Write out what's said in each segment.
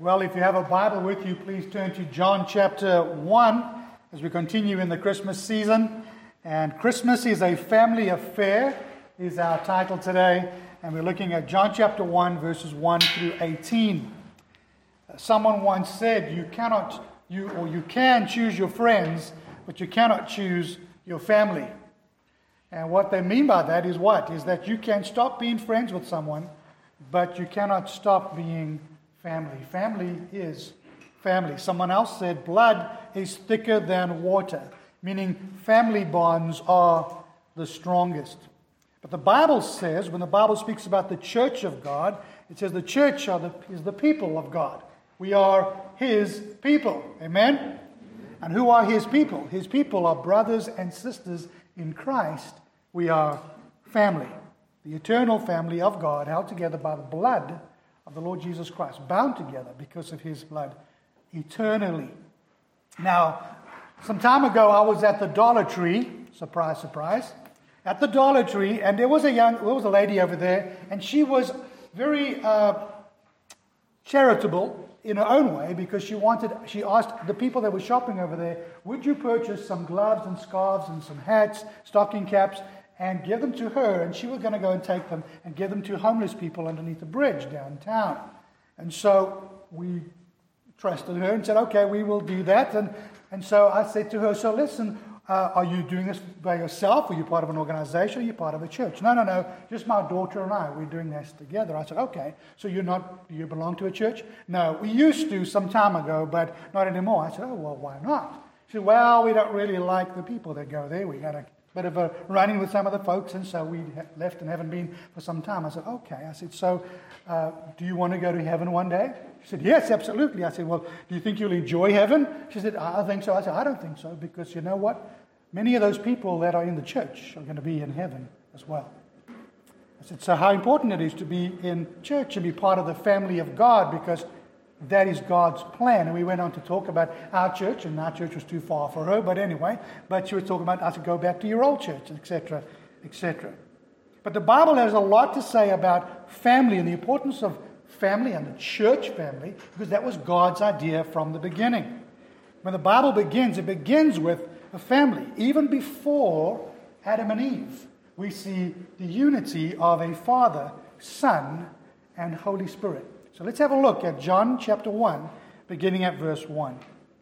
Well, if you have a Bible with you, please turn to John chapter 1 as we continue in the Christmas season. And Christmas is a family affair is our title today. And we're looking at John chapter 1, verses 1 through 18. Someone once said, you can choose your friends, but you cannot choose your family. And what they mean by that is what? Is that you can stop being friends with someone, but you cannot stop being family. Family is family. Someone else said blood is thicker than water, meaning family bonds are the strongest. But the Bible says, when the Bible speaks about the church of God, it says the church is the people of God. We are His people. Amen? And who are His people? His people are brothers and sisters in Christ. We are family, the eternal family of God, held together by the blood of the Lord Jesus Christ, bound together because of His blood eternally. Now, some time ago, I was at the Dollar Tree, surprise, surprise, at the Dollar Tree, and there was a lady over there, and she was very charitable in her own way, because she asked the people that were shopping over there, would you purchase some gloves and scarves and some hats, stocking caps, and give them to her, and she was going to go and take them and give them to homeless people underneath the bridge downtown. And so we trusted her and said, okay, we will do that. And so I said to her, so listen, are you doing this by yourself? Are you part of an organization? Are you part of a church? No, just my daughter and I, we're doing this together. I said, okay, so do you belong to a church? No, we used to some time ago, but not anymore. I said, oh, well, why not? She said, well, we don't really like the people that go there. We got a bit of a run-in with some of the folks, and so we left and haven't been for some time. I said, okay. I said, so do you want to go to heaven one day? She said, yes, absolutely. I said, well, do you think you'll enjoy heaven? She said, I think so. I said, I don't think so, because you know what? Many of those people that are in the church are going to be in heaven as well. I said, so how important it is to be in church and be part of the family of God, because that is God's plan. And we went on to talk about our church, and our church was too far for her, but anyway. But she was talking about, I said, go back to your old church, etc., etc. But the Bible has a lot to say about family and the importance of family and the church family, because that was God's idea from the beginning. When the Bible begins, it begins with a family. Even before Adam and Eve, we see the unity of a Father, Son, and Holy Spirit. So let's have a look at John chapter 1, beginning at verse 1.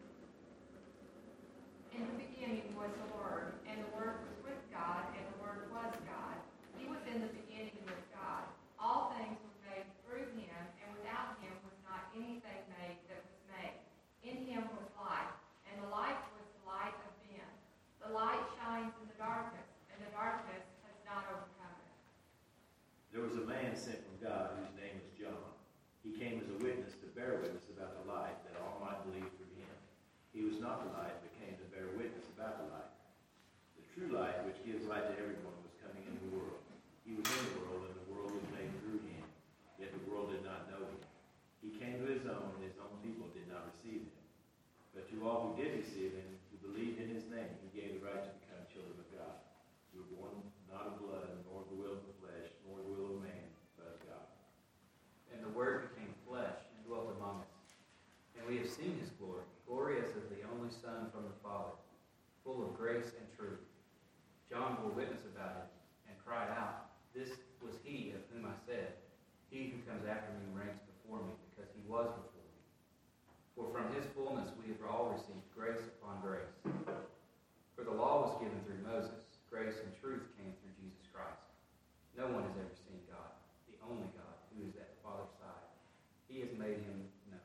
In the beginning was the Word, and the Word was with God, and the Word was God. He was in the beginning with God. All things were made through Him, and without Him was not anything made that was made. In Him was life, and the life was the light of men. The light shines in the darkness, and the darkness has not overcome it. There was a man sent from God whose name was John. He came as a witness to bear witness about the light, that all might believe through him. He was not the light, but came to bear witness about the light. The true light, which gives light to everyone, was coming into the world. He was in the world, and the world was made through him, yet the world did not know him. He came to his own, and his own people did not receive him. But to all who did receive him, who believed in his name, he gave the right to become children of God, who were born not of blood, nor of the will of the flesh, nor the will of man, but of God. And the Word became flesh and dwelt among us. And we have seen His glory, glory as of the only Son from the Father, full of grace and truth. John bore witness about Him and cried out, this was He of whom I said, He who comes after me ranks before me, because He was before me. For from His fullness we have all received grace upon grace. For the law was given through Moses, grace and truth came through Jesus Christ. No one has ever seen God, the only God, who is at the Father's side. He has made Him known.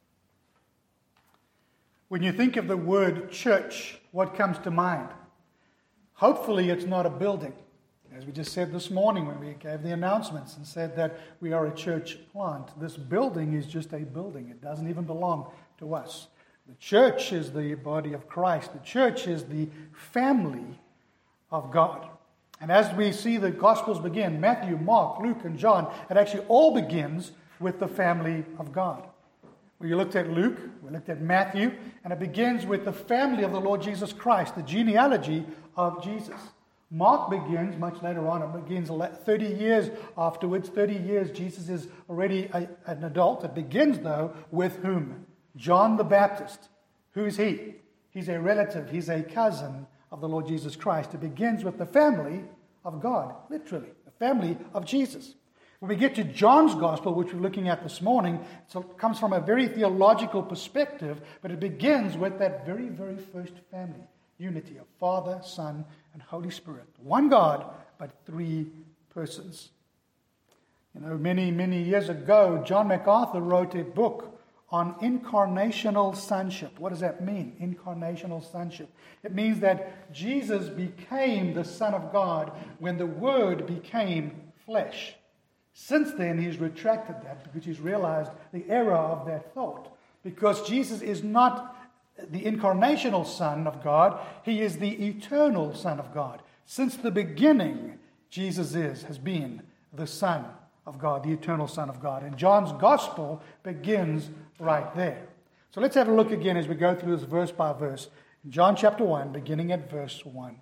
When you think of the word church, what comes to mind? Hopefully it's not a building. As we just said this morning when we gave the announcements and said that we are a church plant. This building is just a building. It doesn't even belong to us. The church is the body of Christ. The church is the family of God. And as we see the Gospels begin, Matthew, Mark, Luke, and John, it actually all begins with the family of God. We looked at Luke, we looked at Matthew, and it begins with the family of the Lord Jesus Christ, the genealogy of Jesus. Mark begins much later on. It begins 30 years afterwards. 30 years, Jesus is already an adult. It begins, though, with whom? John the Baptist. Who's he? He's a relative. He's a cousin of the Lord Jesus Christ. It begins with the family of God, literally, the family of Jesus. When we get to John's Gospel, which we're looking at this morning, it comes from a very theological perspective, but it begins with that very, very first family. Unity of Father, Son, and Holy Spirit. One God, but three persons. You know, many, many years ago, John MacArthur wrote a book on incarnational sonship. What does that mean, incarnational sonship? It means that Jesus became the Son of God when the Word became flesh. Since then, he's retracted that because he's realized the error of that thought. Because Jesus is not the incarnational Son of God, he is the eternal Son of God. Since the beginning, Jesus has been the Son of God, the eternal Son of God. And John's Gospel begins right there. So let's have a look again as we go through this verse by verse. John chapter 1, beginning at verse 1.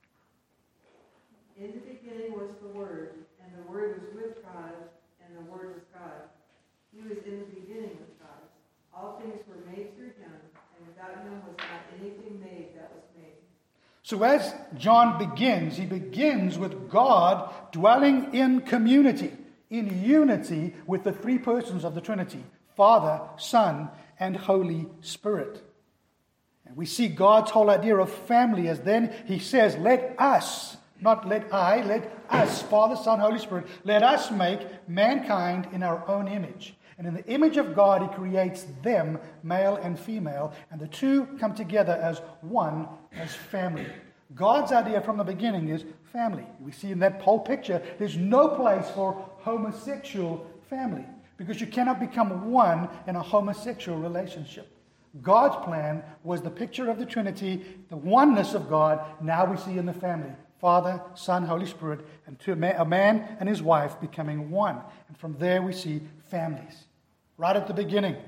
In the beginning was the Word, and the Word was with God, and the Word was God. He was in the beginning with God. All things were made through him, and without him was not anything made that was made. So as John begins, he begins with God dwelling in community, in unity with the three persons of the Trinity, Father, Son, and Holy Spirit. And we see God's whole idea of family as then he says, let us, not let I, let us, Father, Son, Holy Spirit, let us make mankind in our own image. And in the image of God, he creates them, male and female, and the two come together as one, as family. God's idea from the beginning is family. We see in that whole picture, there's no place for homosexual family, because you cannot become one in a homosexual relationship. God's plan was the picture of the Trinity, the oneness of God, now we see in the family. Father, Son, Holy Spirit, and a man and his wife becoming one. And from there we see families. Right at the beginning.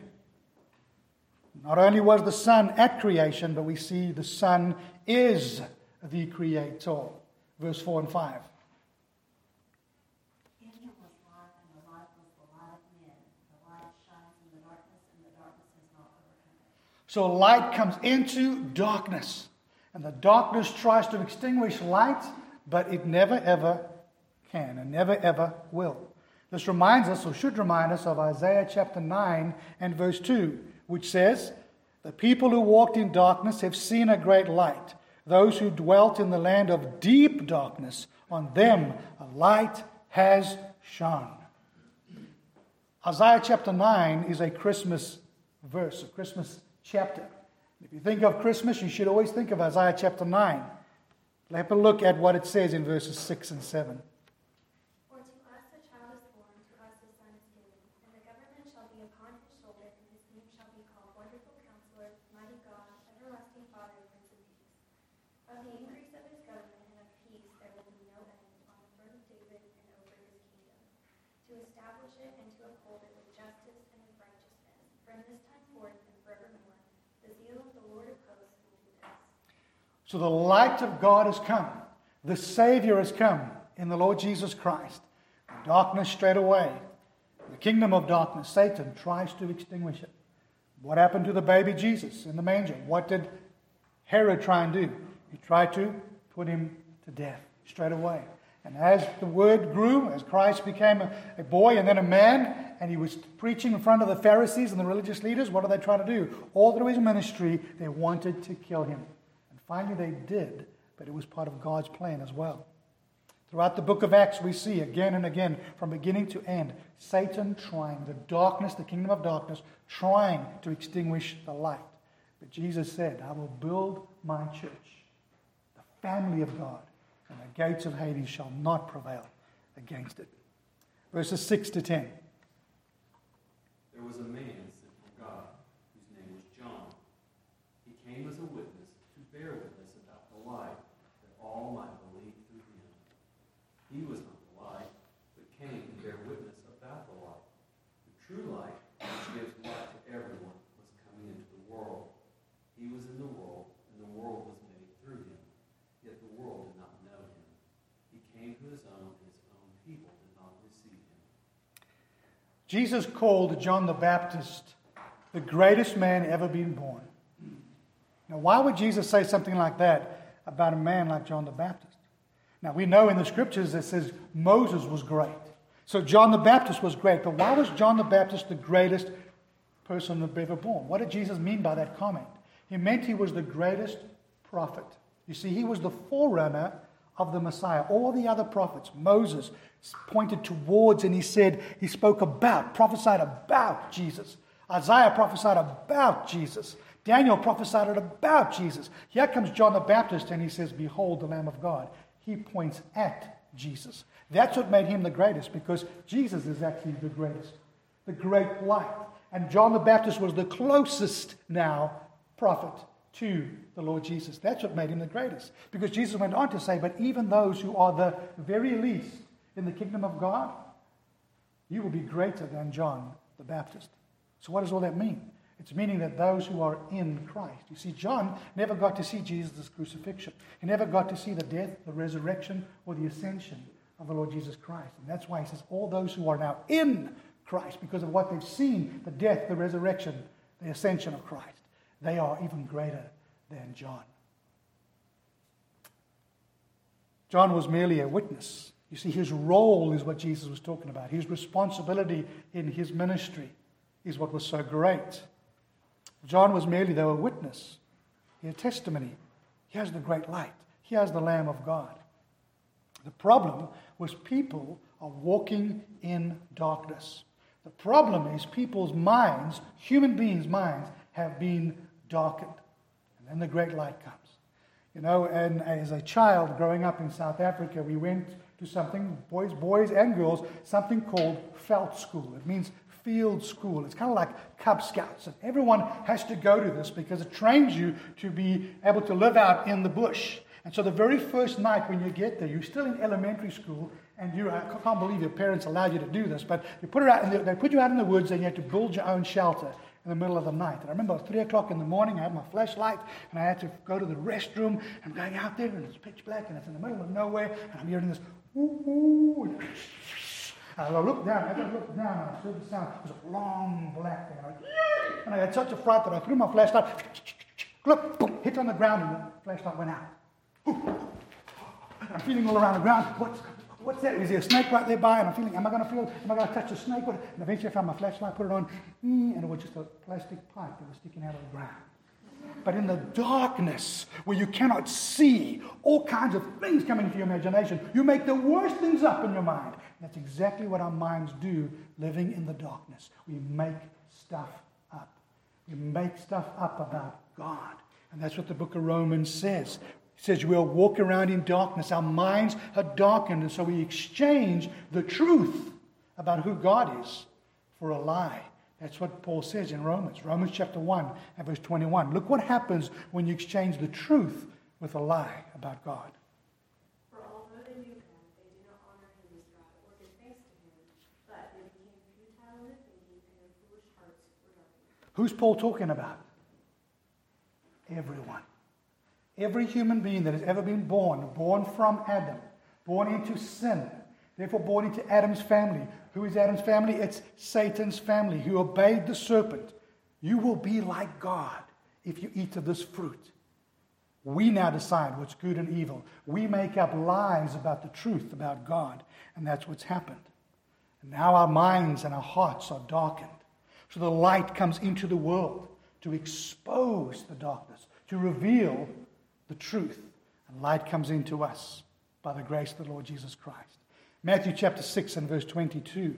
Not only was the Son at creation, but we see the Son is the Creator. Verse 4 and 5. In him was life, and the life was the light of men. The light shines in the darkness, and the darkness has not overcome it. So light comes into darkness. And the darkness tries to extinguish light, but it never ever can and never ever will. This reminds us, or should remind us, of Isaiah chapter 9 and verse 2, which says, the people who walked in darkness have seen a great light. Those who dwelt in the land of deep darkness, on them a light has shone. Isaiah chapter 9 is a Christmas verse, a Christmas chapter. If you think of Christmas, you should always think of Isaiah chapter 9. Let's have a look at what it says in verses 6 and 7. For to us a child is born, to us a son is given, and the government shall be upon his shoulder, and his name shall be called Wonderful Counselor, Mighty God, Everlasting Father, Prince of Peace. Of the increase of his government and of peace there will be no end, on the throne of David and over his kingdom, to establish it and to uphold it with justice and with righteousness, from this time forth and forevermore. The zeal of the Lord of hosts will do this. So the light of God has come. The Savior has come in the Lord Jesus Christ. Darkness straight away. The kingdom of darkness, Satan, tries to extinguish it. What happened to the baby Jesus in the manger? What did Herod try and do? He tried to put him to death straight away. And as the word grew, as Christ became a boy and then a man, and he was preaching in front of the Pharisees and the religious leaders, what did they try to do? All through his ministry, they wanted to kill him. And finally they did, but it was part of God's plan as well. Throughout the book of Acts, we see again and again, from beginning to end, Satan trying, the darkness, the kingdom of darkness, trying to extinguish the light. But Jesus said, I will build my church, the family of God, and the gates of Hades shall not prevail against it. Verses 6 to 10. There was a man sent from God, whose name was John. He came as a witness to bear witness about the light, that all might believe through him. He was not the light, but came to bear witness about the light. The true light, which gives light to everyone, was coming into the world. He was in the world, and the world was made through him, yet the world did not know him. Jesus called John the Baptist the greatest man ever been born. Now, why would Jesus say something like that about a man like John the Baptist? Now, we know in the scriptures it says Moses was great. So John the Baptist was great. But why was John the Baptist the greatest person ever born? What did Jesus mean by that comment? He meant he was the greatest prophet. You see, he was the forerunner of the Messiah. All the other prophets, Moses pointed towards and he spoke about, prophesied about Jesus. Isaiah prophesied about Jesus. Daniel prophesied about Jesus. Here comes John the Baptist and he says, behold the Lamb of God. He points at Jesus. That's what made him the greatest, because Jesus is actually the greatest, the great light. And John the Baptist was the closest now prophet to the Lord Jesus. That's what made him the greatest. Because Jesus went on to say, but even those who are the very least in the kingdom of God, you will be greater than John the Baptist. So what does all that mean? It's meaning that those who are in Christ. You see, John never got to see Jesus' crucifixion. He never got to see the death, the resurrection, or the ascension of the Lord Jesus Christ. And that's why he says all those who are now in Christ, because of what they've seen, the death, the resurrection, the ascension of Christ, they are even greater than John. John was merely a witness. You see, his role is what Jesus was talking about. His responsibility in his ministry is what was so great. John was merely, though, a witness. He had testimony. He has the great light. He has the Lamb of God. The problem was people are walking in darkness. The problem is people's minds, human beings' minds, have been darkened. And then the great light comes. You know, and as a child growing up in South Africa, we went to something, boys and girls, something called Veld School. It means field school. It's kind of like Cub Scouts. And everyone has to go to this because it trains you to be able to live out in the bush. And so the very first night when you get there, you're still in elementary school, and I can't believe your parents allowed you to do this, but they put you out in the woods, and you had to build your own shelter in the middle of the night. And I remember 3 o'clock in the morning, I had my flashlight, and I had to go to the restroom. I'm going out there, and it's pitch black, and it's in the middle of nowhere, and I'm hearing this woo-woo, and I looked down, and I heard the sound. It was a long black thing. And I had such a fright that I threw my flashlight, look, boom, hit on the ground, and the flashlight went out. I'm feeling all around the ground. What's that? Is there a snake right there by? And I'm feeling, am I going to touch the snake? And eventually I found my flashlight, put it on, and it was just a plastic pipe that was sticking out of the ground. But in the darkness, where you cannot see all kinds of things coming into your imagination, you make the worst things up in your mind. And that's exactly what our minds do living in the darkness. We make stuff up. We make stuff up about God. And that's what the book of Romans says. It says we'll walk around in darkness. Our minds are darkened, and so we exchange the truth about who God is for a lie. That's what Paul says in Romans. Romans chapter 1 and verse 21. Look what happens when you exchange the truth with a lie about God. For although they knew him, they did not honor him as God or give thanks to him, but they became futile in their thinking, and their foolish hearts were darkened. Who's Paul talking about? Everyone. Every human being that has ever been born from Adam, born into sin, therefore born into Adam's family. Who is Adam's family? It's Satan's family, who obeyed the serpent. You will be like God if you eat of this fruit. We now decide what's good and evil. We make up lies about the truth about God, and that's what's happened. And now our minds and our hearts are darkened. So the light comes into the world to expose the darkness, to reveal the truth. And light comes into us by the grace of the Lord Jesus Christ. Matthew chapter 6 and verse 22.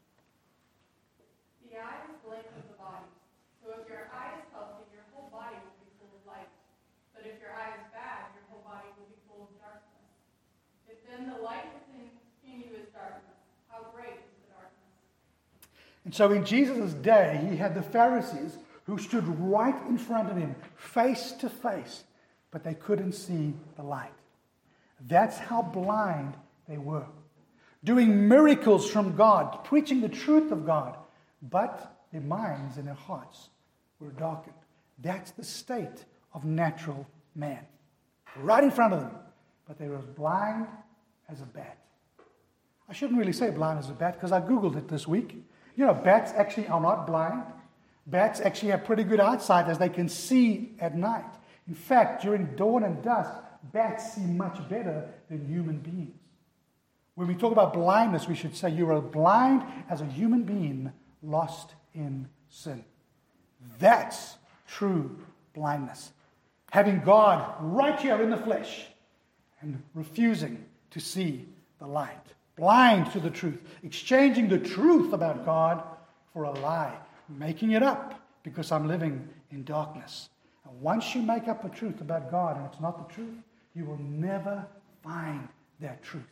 The eye is the lamp of the body. So if your eye is healthy, your whole body will be full of light. But if your eye is bad, your whole body will be full of darkness. If then the light within you is darkness, how great is the darkness? And so in Jesus' day, he had the Pharisees who stood right in front of him, face to face, but they couldn't see the light. That's how blind they were. Doing miracles from God, preaching the truth of God, but their minds and their hearts were darkened. That's the state of natural man. Right in front of them, but they were as blind as a bat. I shouldn't really say blind as a bat because I Googled it this week. You know, bats actually are not blind. Bats actually have pretty good eyesight as they can see at night. In fact, during dawn and dusk, bats see much better than human beings. When we talk about blindness, we should say you are blind as a human being lost in sin. That's true blindness. Having God right here in the flesh and refusing to see the light. Blind to the truth. Exchanging the truth about God for a lie. Making it up because I'm living in darkness. And once you make up a truth about God and it's not the truth, you will never find that truth.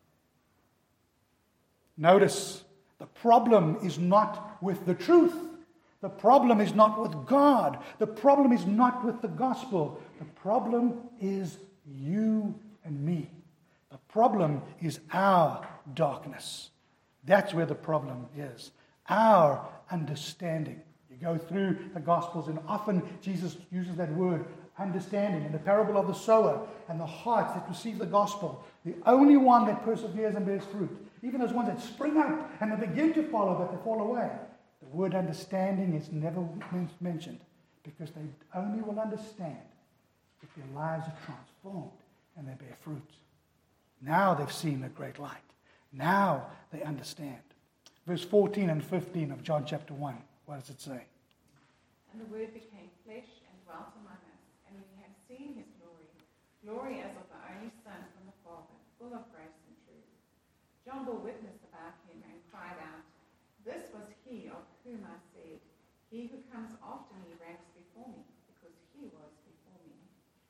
Notice, the problem is not with the truth. The problem is not with God. The problem is not with the gospel. The problem is you and me. The problem is our darkness. That's where the problem is. Our understanding. You go through the Gospels and often Jesus uses that word, understanding. In the parable of the sower and the hearts that receive the gospel, the only one that perseveres and bears fruit, even those ones that spring up and they begin to follow but they fall away, the word understanding is never mentioned because they only will understand if their lives are transformed and they bear fruit. Now they've seen the great light. Now they understand. Verse 14 and 15 of John chapter 1. What does it say? And the Word became flesh and dwelt among us, and we have seen his glory, glory as of the only Son from the Father, full of grace and truth. John bore witness about him and cried out, "This was he of whom I said, he who comes after me ranks before me, because he was before me."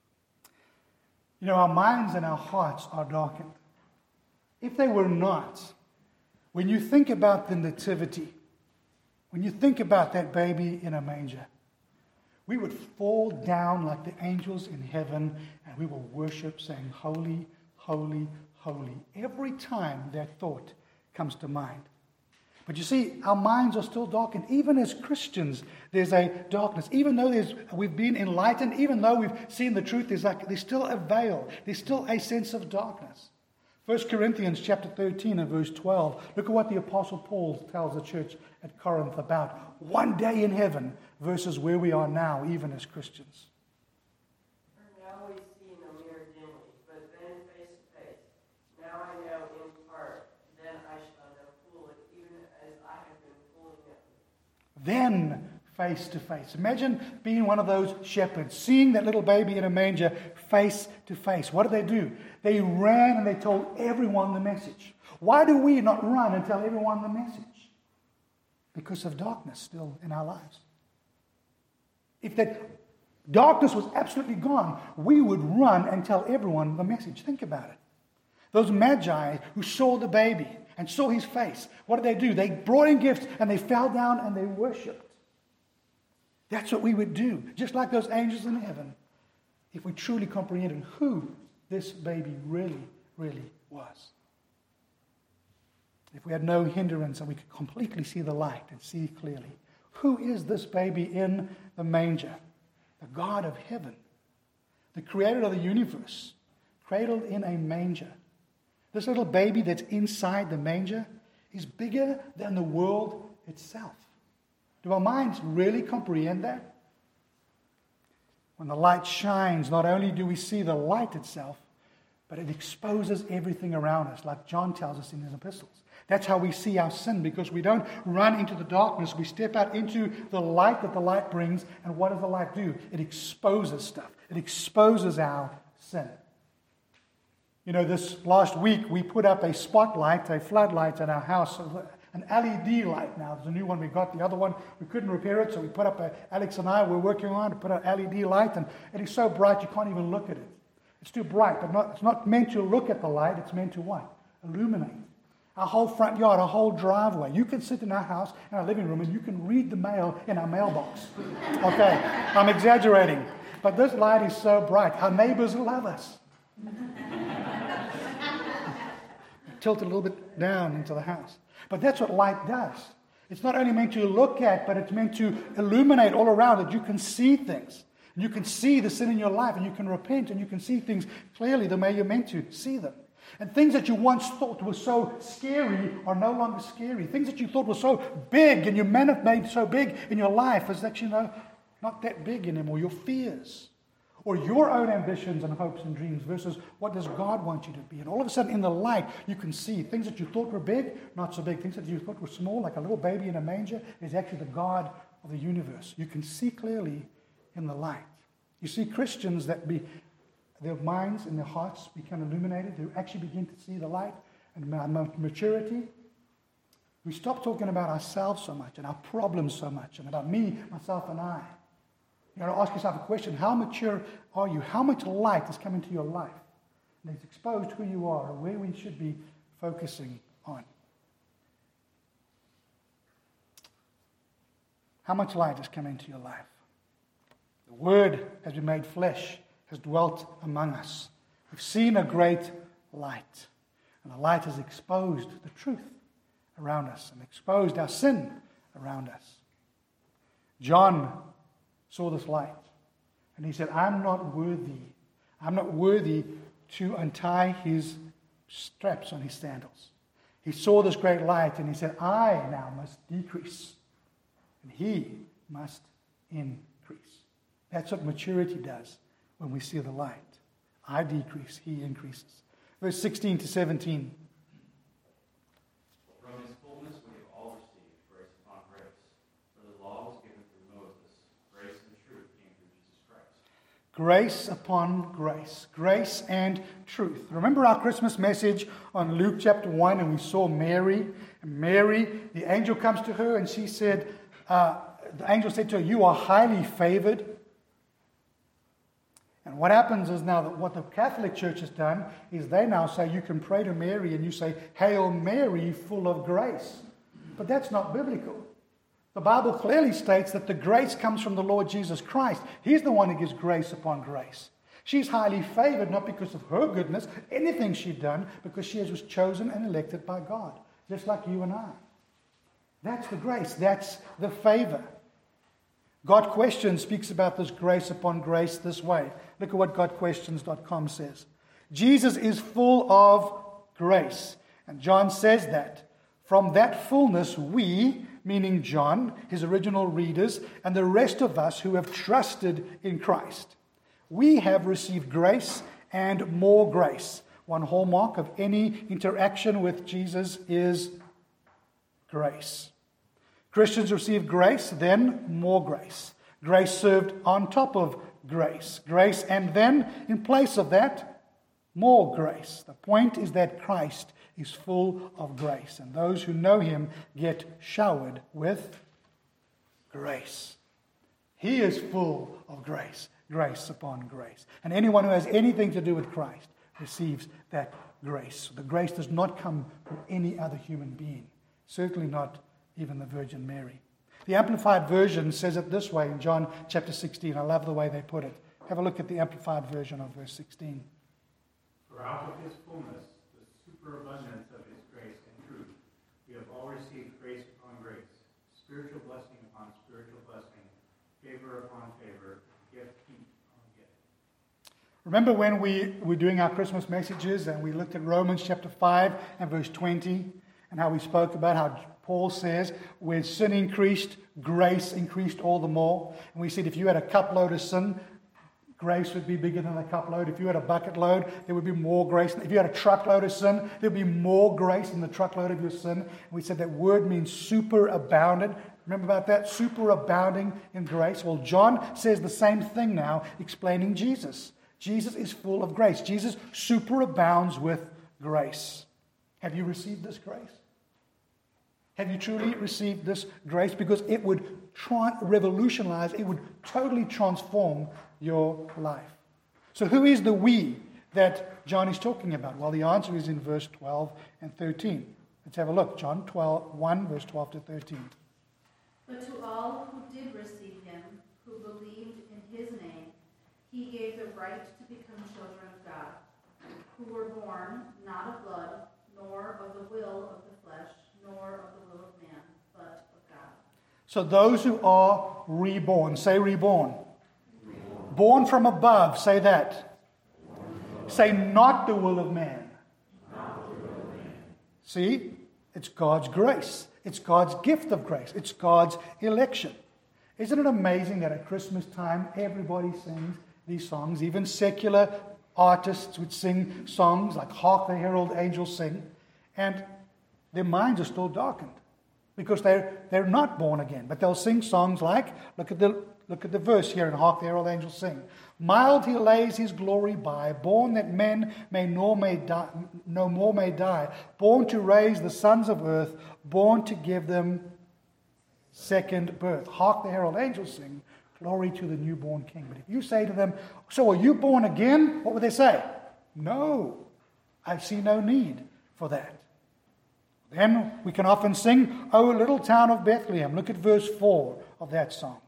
You know, our minds and our hearts are darkened. If they were not, when you think about the nativity, when you think about that baby in a manger, we would fall down like the angels in heaven and we will worship saying, "Holy, holy, holy," every time that thought comes to mind. But you see, our minds are still darkened. Even as Christians, there's a darkness. Even though we've been enlightened, even though we've seen the truth, there's still a veil. There's still a sense of darkness. 1 Corinthians chapter 13 and verse 12. Look at what the Apostle Paul tells the church at Corinth about one day in heaven versus where we are now, even as Christians. For now we see in a mirror dimly, but then face to face. Now I know in part, then I shall know fully, even as I have been fully known. Then face to face. Imagine being one of those shepherds, seeing that little baby in a manger face to face. What did they do? They ran and they told everyone the message. Why do we not run and tell everyone the message? Because of darkness still in our lives. If that darkness was absolutely gone, we would run and tell everyone the message. Think about it. Those magi who saw the baby and saw his face, what did they do? They brought in gifts and they fell down and they worshipped. That's what we would do, just like those angels in heaven, if we truly comprehended who this baby really, really was. If we had no hindrance and we could completely see the light and see clearly, who is this baby in the manger? The God of heaven, the creator of the universe, cradled in a manger. This little baby that's inside the manger is bigger than the world itself. Do our minds really comprehend that? When the light shines, not only do we see the light itself, but it exposes everything around us, like John tells us in his epistles. That's how we see our sin, because we don't run into the darkness. We step out into the light that the light brings, and what does the light do? It exposes stuff. It exposes our sin. You know, this last week we put up a spotlight, a floodlight in our house, an LED light now. There's a new one we got. The other one, we couldn't repair it, so we put up Alex and I were working on to put an LED light, and it is so bright you can't even look at it. It's too bright, but it's not meant to look at the light. It's meant to what? Illuminate. Our whole front yard, our whole driveway. You can sit in our house, in our living room, and you can read the mail in our mailbox. Okay, I'm exaggerating. But this light is so bright. Our neighbors love us. Tilt it a little bit down into the house. But that's what light does. It's not only meant to look at, but it's meant to illuminate all around that you can see things. And you can see the sin in your life, and you can repent, and you can see things clearly the way you're meant to see them. And things that you once thought were so scary are no longer scary. Things that you thought were so big and you men have made so big in your life is actually not that big anymore. Your fears or your own ambitions and hopes and dreams versus what does God want you to be. And all of a sudden in the light you can see things that you thought were big, not so big. Things that you thought were small, like a little baby in a manger, is actually the God of the universe. You can see clearly in the light. You see Christians that their minds and their hearts become illuminated. They actually begin to see the light and maturity. We stop talking about ourselves so much and our problems so much and about me, myself, and I. You got to ask yourself a question. How mature are you? How much light has come into your life? And it's exposed who you are and where we should be focusing on. How much light has come into your life? The Word has been made flesh, has dwelt among us. We've seen a great light. And the light has exposed the truth around us and exposed our sin around us. John saw this light. And he said, I'm not worthy to untie his straps on his sandals. He saw this great light and he said, I now must decrease and he must increase. That's what maturity does when we see the light. I decrease, he increases. Verse 16 to 17. From his fullness we have all received grace upon grace. For the law was given through Moses. Grace and truth came through Jesus Christ. Grace upon grace. Grace and truth. Remember our Christmas message on Luke chapter 1, and we saw Mary. And Mary, the angel comes to her and she said, the angel said to her, you are highly favored. And what happens is now that what the Catholic Church has done is they now say you can pray to Mary and you say, Hail Mary, full of grace. But that's not biblical. The Bible clearly states that the grace comes from the Lord Jesus Christ. He's the one who gives grace upon grace. She's highly favored, not because of her goodness, anything she'd done, because she was chosen and elected by God, just like you and I. That's the grace. That's the favor. God Questions speaks about this grace upon grace this way. Look at what GodQuestions.com says. Jesus is full of grace. And John says that. From that fullness, we, meaning John, his original readers, and the rest of us who have trusted in Christ, we have received grace and more grace. One hallmark of any interaction with Jesus is grace. Christians receive grace, then more grace. Grace served on top of grace. Grace, and then in place of that, more grace. The point is that Christ is full of grace, and those who know him get showered with grace. He is full of grace, grace upon grace. And anyone who has anything to do with Christ receives that grace. The grace does not come from any other human being, certainly not even the Virgin Mary. The Amplified Version says it this way in John chapter 16. I love the way they put it. Have a look at the Amplified Version of verse 16. For out of his fullness, the superabundance of his grace and truth, we have all received grace upon grace, spiritual blessing upon spiritual blessing, favor upon favor, gift heaped on gift. Remember when we were doing our Christmas messages and we looked at Romans chapter 5 and verse 20 and how we spoke about how Paul says, where sin increased, grace increased all the more. And we said if you had a cup load of sin, grace would be bigger than a cup load. If you had a bucket load, there would be more grace. If you had a truckload of sin, there would be more grace in the truckload of your sin. And we said that word means superabounded. Remember about that? Superabounding in grace. Well, John says the same thing now, explaining Jesus. Jesus is full of grace. Jesus superabounds with grace. Have you received this grace? Have you truly received this grace? Because it would revolutionize, it would totally transform your life. So who is the we that John is talking about? Well, the answer is in verse 12 and 13. Let's have a look. John 1, verse 12 to 13. But to all who did receive him, who believed in his name, he gave the right to become children of God, who were born not of blood, nor of the will of the flesh, nor of the will of man, but of God. So those who are reborn, say reborn. Born from above, say that. Say not the will of man. See, it's God's grace. It's God's gift of grace. It's God's election. Isn't it amazing that at Christmas time, everybody sings these songs? Even secular artists would sing songs like Hark the Herald Angels Sing, and their minds are still darkened because they're not born again. But they'll sing songs like, look at the verse here in Hark the Herald Angels Sing. Mild he lays his glory by, born that men no more may die, born to raise the sons of earth, born to give them second birth. Hark the Herald Angels Sing, glory to the newborn King. But if you say to them, so are you born again? What would they say? No, I see no need for that. Then we can often sing, O little town of Bethlehem. Look at verse 4 of that song.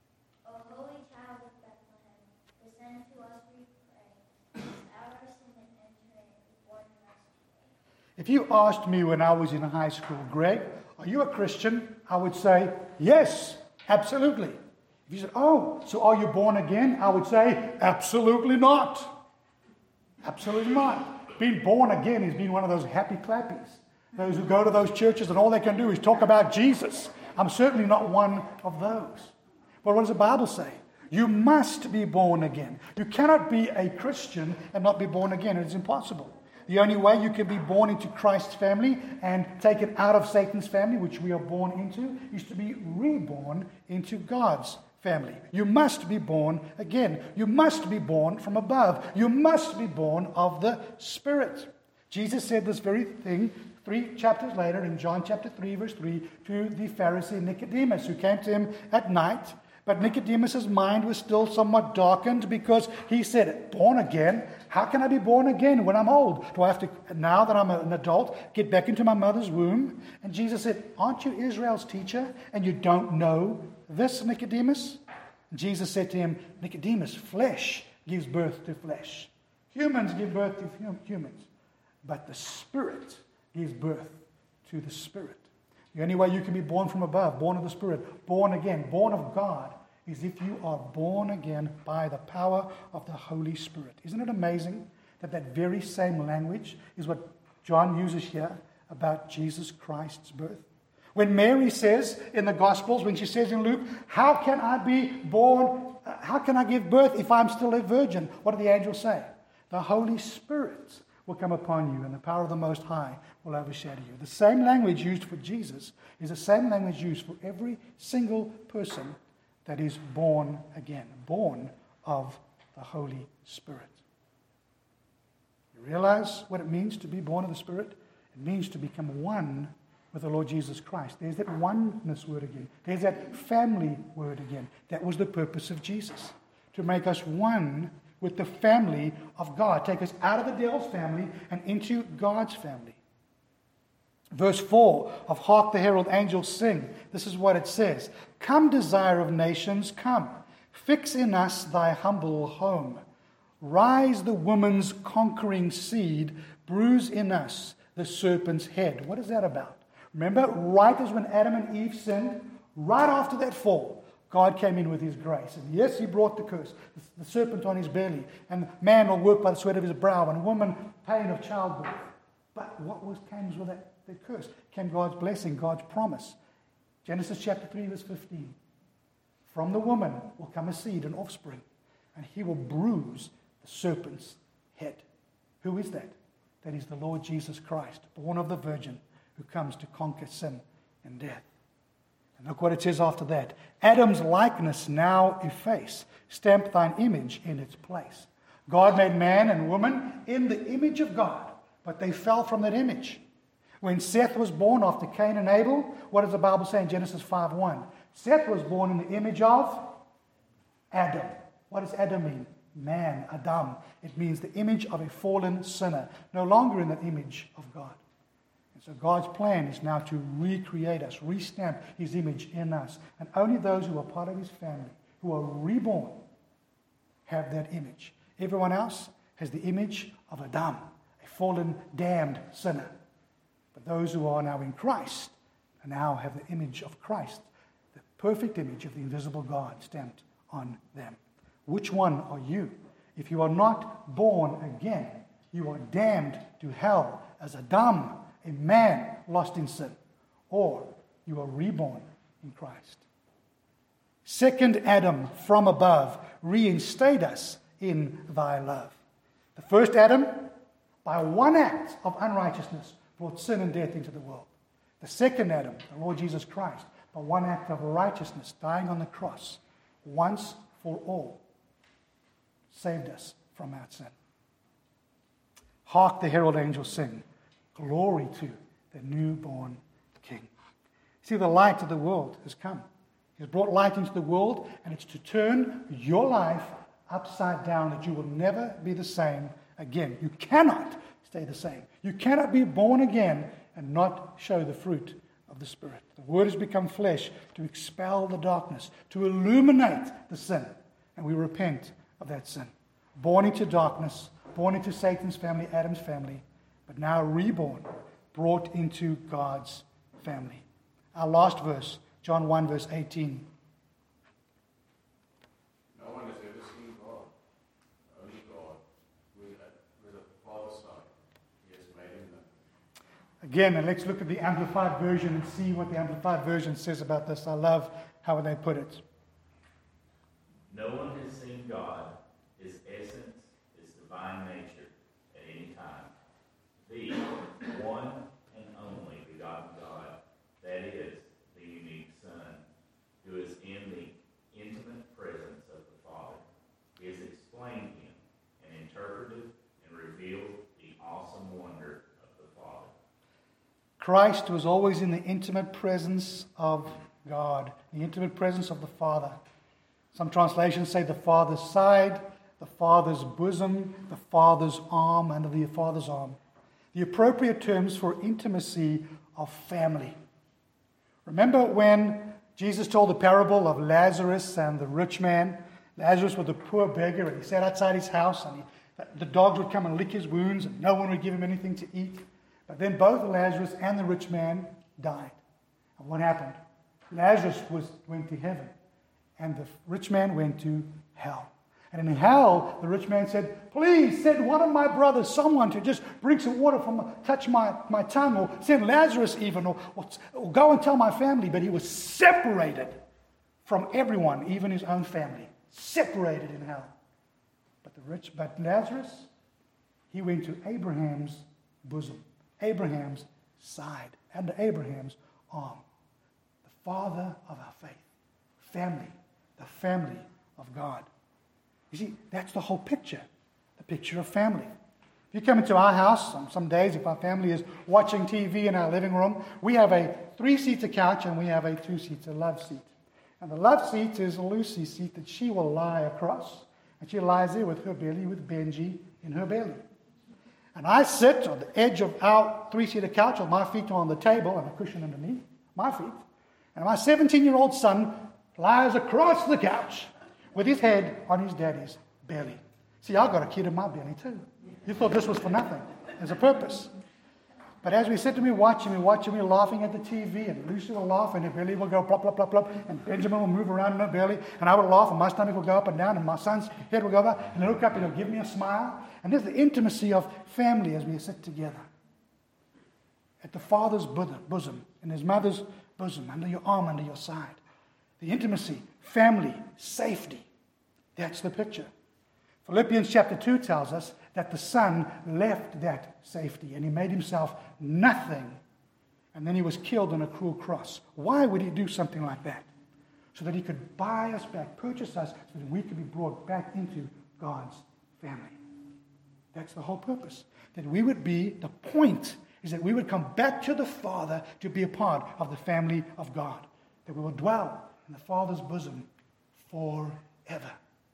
O holy child of Bethlehem, descend to us, we pray. Our sin and entry before the rescue. If you asked me when I was in high school, Greg, are you a Christian? I would say, yes, absolutely. If you said, oh, so are you born again? I would say, absolutely not. Absolutely not. Being born again is being one of those happy clappies. Those who go to those churches and all they can do is talk about Jesus. I'm certainly not one of those. But what does the Bible say? You must be born again. You cannot be a Christian and not be born again. It is impossible. The only way you can be born into Christ's family and taken out of Satan's family, which we are born into, is to be reborn into God's family. You must be born again. You must be born from above. You must be born of the Spirit. Jesus said this very thing 3 chapters later in John chapter 3, verse 3, to the Pharisee Nicodemus, who came to him at night. But Nicodemus' mind was still somewhat darkened because he said, born again? How can I be born again when I'm old? Do I have to, now that I'm an adult, get back into my mother's womb? And Jesus said, aren't you Israel's teacher and you don't know this, Nicodemus? And Jesus said to him, Nicodemus, flesh gives birth to flesh. Humans give birth to humans. But the Spirit gives birth to the Spirit. The only way you can be born from above, born of the Spirit, born again, born of God, is if you are born again by the power of the Holy Spirit. Isn't it amazing that that very same language is what John uses here about Jesus Christ's birth? When Mary says in the Gospels, when she says in Luke, how can I be born, how can I give birth if I'm still a virgin? What do the angels say? The Holy Spirit will come upon you, and the power of the Most High will overshadow you. The same language used for Jesus is the same language used for every single person that is born again, born of the Holy Spirit. You realize what it means to be born of the Spirit? It means to become one with the Lord Jesus Christ. There's that oneness word again. There's that family word again. That was the purpose of Jesus, to make us one with the family of God. Take us out of the devil's family and into God's family. Verse 4 of Hark the Herald Angels Sing. This is what it says. Come, desire of nations, come. Fix in us thy humble home. Rise the woman's conquering seed. Bruise in us the serpent's head. What is that about? Remember, right as when Adam and Eve sinned, right after that fall, God came in with his grace. And yes, he brought the curse, the serpent on his belly. And man will work by the sweat of his brow, and woman pain of childbirth. But what came with that curse? Came God's blessing, God's promise. Genesis chapter 3, verse 15. From the woman will come a seed, an offspring, and he will bruise the serpent's head. Who is that? That is the Lord Jesus Christ, born of the Virgin, who comes to conquer sin and death. And look what it says after that. Adam's likeness now efface. Stamp thine image in its place. God made man and woman in the image of God, but they fell from that image. When Seth was born after Cain and Abel, what does the Bible say in Genesis 5:1? Seth was born in the image of Adam. What does Adam mean? Man, Adam. It means the image of a fallen sinner, no longer in the image of God. So God's plan is now to recreate us, restamp his image in us. And only those who are part of his family, who are reborn, have that image. Everyone else has the image of Adam, a fallen, damned sinner. But those who are now in Christ now have the image of Christ, the perfect image of the invisible God stamped on them. Which one are you? If you are not born again, you are damned to hell as Adam a man lost in sin, or you are reborn in Christ. Second Adam from above, reinstate us in thy love. The first Adam, by one act of unrighteousness, brought sin and death into the world. The second Adam, the Lord Jesus Christ, by one act of righteousness, dying on the cross, once for all, saved us from our sin. Hark the herald angels sing, glory to the newborn King. See, the light of the world has come. He has brought light into the world, and it's to turn your life upside down, that you will never be the same again. You cannot stay the same. You cannot be born again and not show the fruit of the Spirit. The Word has become flesh to expel the darkness, to illuminate the sin, and we repent of that sin. Born into darkness, born into Satan's family, Adam's family, but now reborn, brought into God's family. Our last verse, John 1, verse 18. No one has ever seen God, only God, with the Father Son. He has made him known. Again, and let's look at the Amplified Version and see what the Amplified Version says about this. I love how they put it. No one has seen God, his essence, his divine nature, at any time. The one and only begotten God, that is, the unique Son, who is in the intimate presence of the Father. He has explained him and interpreted and revealed the awesome wonder of the Father. Christ was always in the intimate presence of God, the intimate presence of the Father. Some translations say the Father's side, the Father's bosom, the Father's arm, under the Father's arm. The appropriate terms for intimacy of family. Remember when Jesus told the parable of Lazarus and the rich man? Lazarus was a poor beggar, and he sat outside his house, and the dogs would come and lick his wounds, and no one would give him anything to eat. But then both Lazarus and the rich man died. And what happened? Lazarus went to heaven, and the rich man went to hell. And in hell, the rich man said, please send one of my brothers, someone to just bring some water touch my tongue, or send Lazarus even, or go and tell my family. But he was separated from everyone, even his own family. Separated in hell. But Lazarus, he went to Abraham's bosom, Abraham's side, and Abraham's arm. The father of our faith. Family. The family of God. You see, that's the whole picture. The picture of family. If you come into our house, some days if our family is watching TV in our living room, we have a 3-seater couch and we have a 2-seater love seat. And the love seat is a Lucy's seat that she will lie across. And she lies there with her belly, with Benji in her belly. And I sit on the edge of our 3-seater couch with my feet on the table and a cushion underneath my feet. And my 17-year-old son lies across the couch with his head on his daddy's belly. See, I got a kid in my belly too. You thought this was for nothing. There's a purpose. But as we sit to me watching me laughing at the TV, and Lucy will laugh and her belly will go plop, plop, plop, plop, and Benjamin will move around in her belly, and I will laugh and my stomach will go up and down, and my son's head will go up, and he'll look up and he'll give me a smile. And there's the intimacy of family as we sit together. At the father's bosom, in his mother's bosom, under your arm, under your side. The intimacy, family, safety. That's the picture. Philippians chapter 2 tells us that the Son left that safety and he made himself nothing. And then he was killed on a cruel cross. Why would he do something like that? So that he could buy us back, purchase us, so that we could be brought back into God's family. That's the whole purpose. That we would be, the point is that we would come back to the Father to be a part of the family of God. That we will dwell in the Father's bosom forever.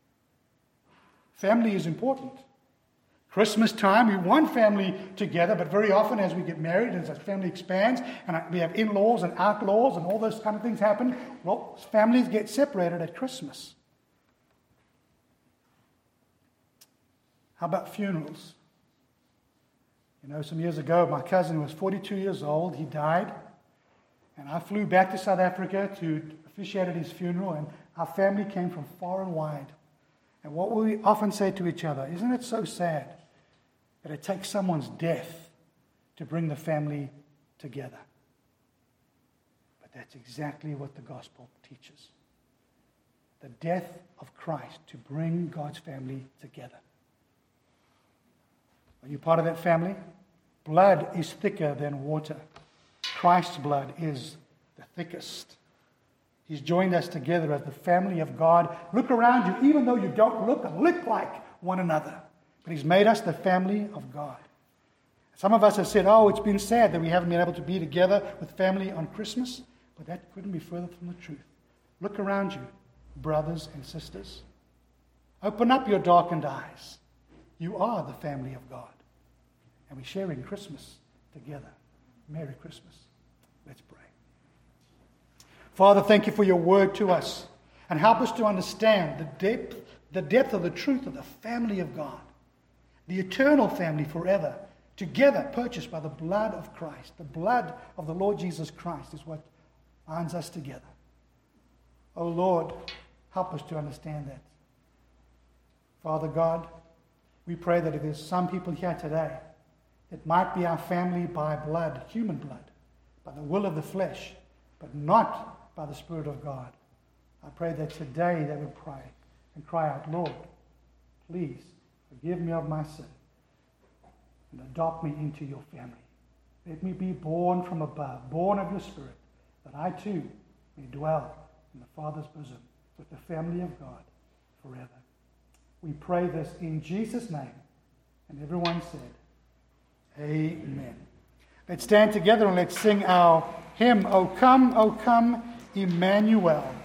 Family is important. Christmas time, we want family together, but very often as we get married and as our family expands, and we have in-laws and outlaws and all those kind of things happen, well, families get separated at Christmas. How about funerals? You know, some years ago, my cousin was 42 years old. He died. And I flew back to South Africa to officiate at his funeral, and our family came from far and wide. And what we often say to each other, isn't it so sad that it takes someone's death to bring the family together. But that's exactly what the gospel teaches. The death of Christ to bring God's family together. Are you part of that family? Blood is thicker than water. Christ's blood is the thickest. He's joined us together as the family of God. Look around you, even though you don't look and look like one another. But He's made us the family of God. Some of us have said, oh, it's been sad that we haven't been able to be together with family on Christmas. But that couldn't be further from the truth. Look around you, brothers and sisters. Open up your darkened eyes. You are the family of God. And we're sharing Christmas together. Merry Christmas. Let's pray. Father, thank you for your word to us. And help us to understand the depth of the truth of the family of God. The eternal family forever. Together purchased by the blood of Christ. The blood of the Lord Jesus Christ is what binds us together. Oh Lord, help us to understand that. Father God, we pray that if there's some people here today that might be our family by blood, human blood, by the will of the flesh, but not by the Spirit of God, I pray that today they would pray and cry out, Lord, please forgive me of my sin and adopt me into your family. Let me be born from above, born of your Spirit, that I too may dwell in the Father's bosom with the family of God forever. We pray this in Jesus' name. And everyone said, Amen. Let's stand together and let's sing our hymn, O come, Emmanuel.